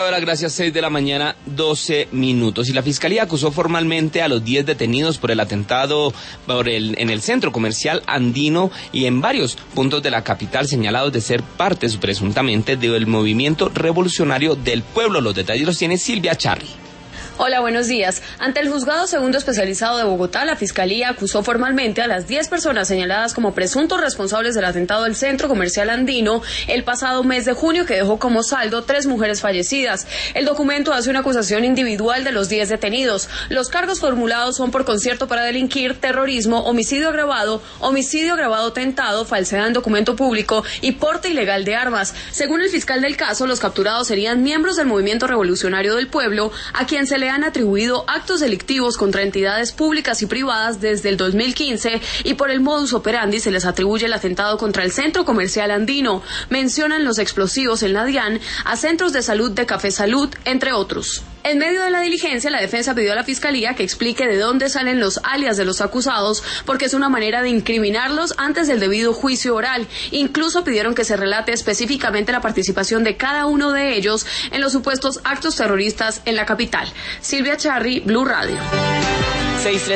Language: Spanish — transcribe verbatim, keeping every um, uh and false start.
Ahora, gracias, seis de la mañana, doce minutos. Y la Fiscalía acusó formalmente a los diez detenidos por el atentado por el, en el centro comercial andino y en varios puntos de la capital, señalados de ser parte, presuntamente, del movimiento revolucionario del pueblo. Los detalles los tiene Silvia Charri. Hola, buenos días. Ante el Juzgado Segundo Especializado de Bogotá, la Fiscalía acusó formalmente a las diez personas señaladas como presuntos responsables del atentado del Centro Comercial Andino el pasado mes de junio, que dejó como saldo tres mujeres fallecidas. El documento hace una acusación individual de los diez detenidos. Los cargos formulados son por concierto para delinquir, terrorismo, homicidio agravado, homicidio agravado tentado, falsedad en documento público y porte ilegal de armas. Según el fiscal del caso, los capturados serían miembros del Movimiento Revolucionario del Pueblo, a quien se le han atribuido actos delictivos contra entidades públicas y privadas desde el dos mil quince, y por el modus operandi se les atribuye el atentado contra el Centro Comercial Andino. Mencionan los explosivos en la DIAN, a centros de salud de Café Salud, entre otros. En medio de la diligencia, la defensa pidió a la Fiscalía que explique de dónde salen los alias de los acusados, porque es una manera de incriminarlos antes del debido juicio oral. Incluso pidieron que se relate específicamente la participación de cada uno de ellos en los supuestos actos terroristas en la capital. Silvia Charri, Blue Radio.